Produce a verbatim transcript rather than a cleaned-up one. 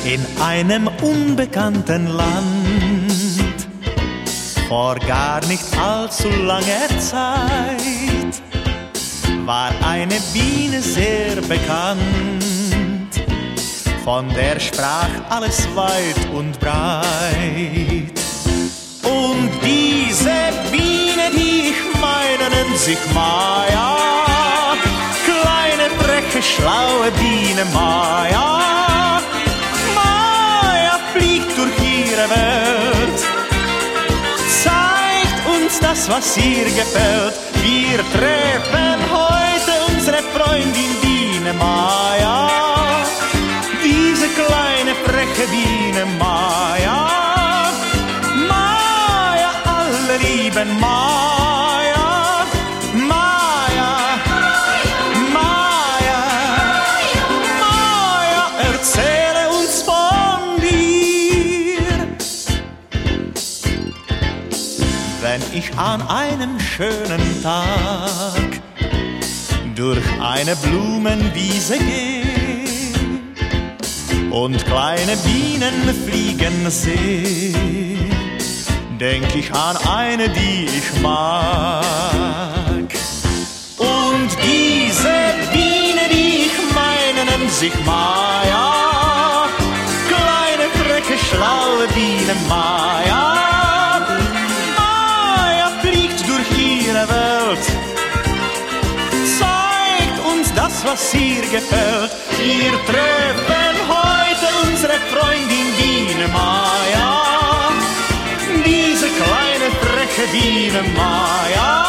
in einem unbekannten Land. Vor gar nicht allzu langer Zeit war eine Biene sehr bekannt. Von der sprach alles weit und breit. Und diese Biene, die ich meine, nennt sich Maja. Kleine, freche, schlaue Biene Maja. Maja fliegt durch ihre Welt, zeigt uns das, was ihr gefällt. Wir treffen heute unsere Freundin Biene Maja. Diese kleine, freche Biene Maja. Maja, alle lieben Maja. Maja, Maja, Maja, erzähle uns von dir. Wenn ich an einem schönen Tag durch eine Blumenwiese gehe und kleine Bienen fliegen seh, denk ich an eine, die ich mag. Und diese Biene, die ich meine, nennt sich Maja. Kleine, freche, schlaue Biene Maja. Maja fliegt durch ihre Welt, zeigt uns das, was ihr gefällt. Wir treffen heute unsere Freundin Biene Maja. Diese kleine, freche Biene Maja.